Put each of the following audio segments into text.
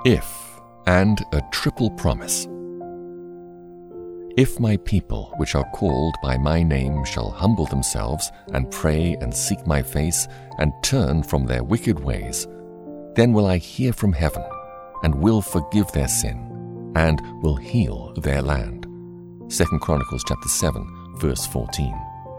If and a triple promise. If my people, which are called by my name, shall humble themselves, and pray, and seek my face, and turn from their wicked ways, then will I hear from heaven, and will forgive their sin, and will heal their land. 2 Chronicles chapter 7, verse 14.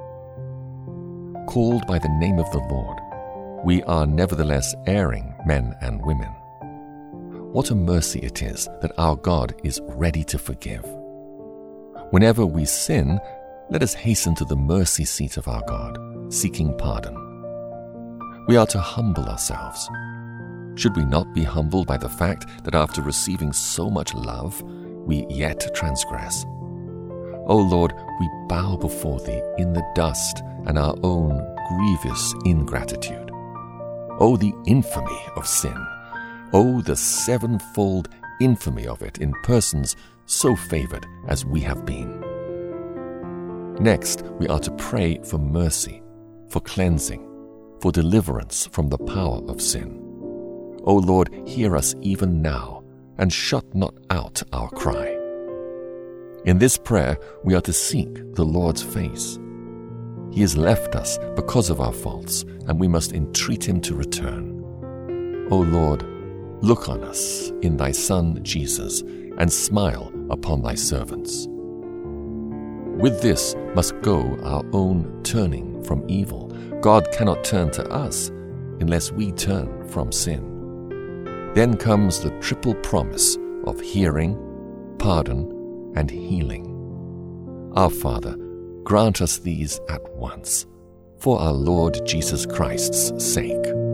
Called by the name of the Lord, we are nevertheless erring men and women. What a mercy it is that our God is ready to forgive. Whenever we sin, let us hasten to the mercy seat of our God, seeking pardon. We are to humble ourselves. Should we not be humbled by the fact that after receiving so much love, we yet transgress? O Lord, we bow before Thee in the dust and our own grievous ingratitude. O the infamy of sin! O the sevenfold infamy of it in persons so favored as we have been. Next, we are to pray for mercy, for cleansing, for deliverance from the power of sin. O Lord, hear us even now, and shut not out our cry. In this prayer, we are to seek the Lord's face. He has left us because of our faults, and we must entreat Him to return. O Lord, look on us in Thy Son Jesus, and smile upon Thy servants. With this must go our own turning from evil. God cannot turn to us unless we turn from sin. Then comes the triple promise of hearing, pardon, and healing. Our Father, grant us these at once, for our Lord Jesus Christ's sake.